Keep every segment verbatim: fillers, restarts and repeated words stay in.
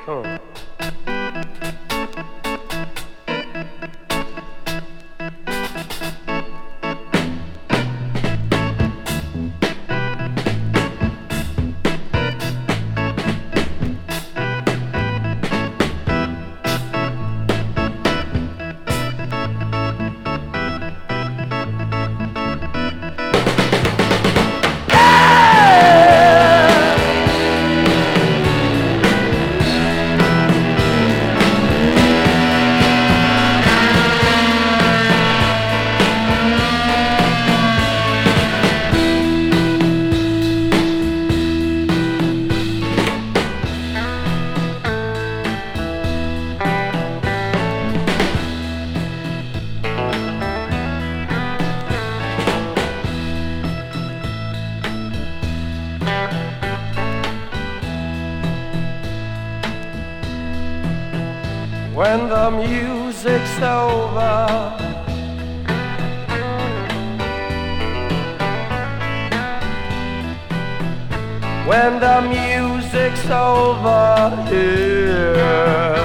Huh. When the music's over, when the music's over here,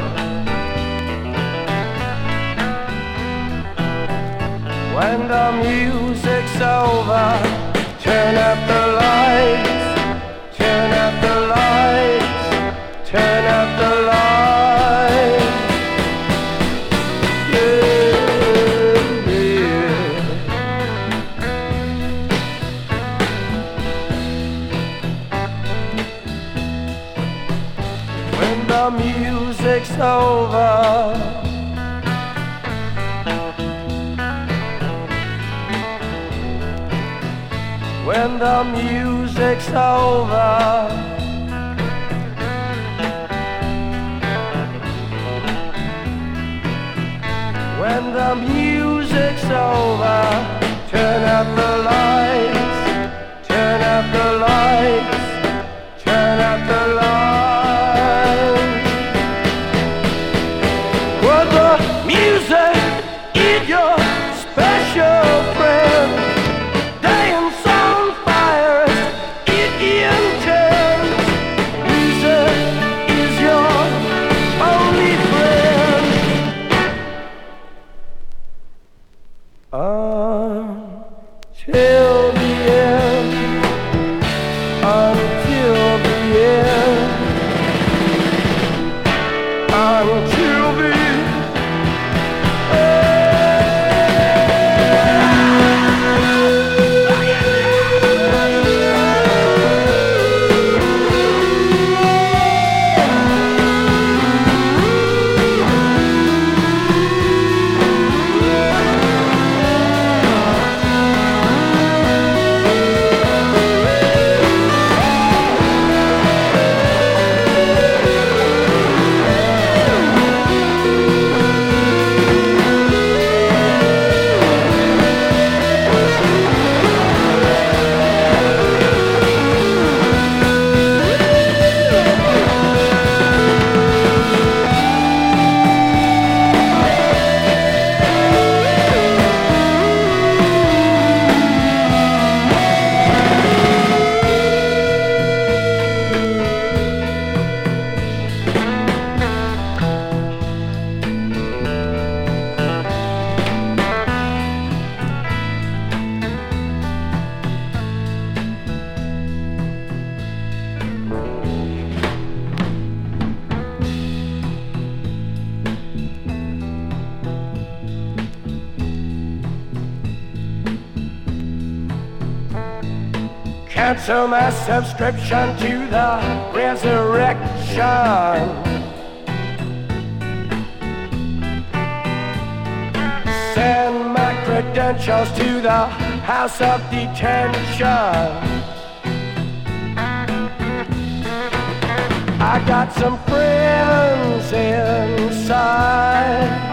when the music's over, turn up the lights, turn up the lights, turn up the lights. The music's over, when the music's over, when the music's over, turn up the lights, turn up the lights, turn up the lights. Music is your special friend. Dance on fire, it intends. Music is your only friend. Until the end, until the end, until the cancel my subscription to the resurrection. Send my credentials to the house of detention. I got some friends inside.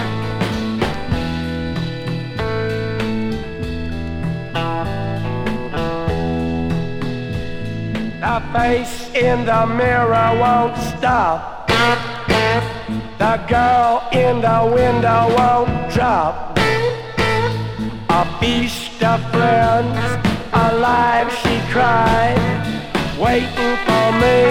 The face in the mirror won't stop. The girl in the window won't drop. A beast of friends, alive she cried, waiting for me.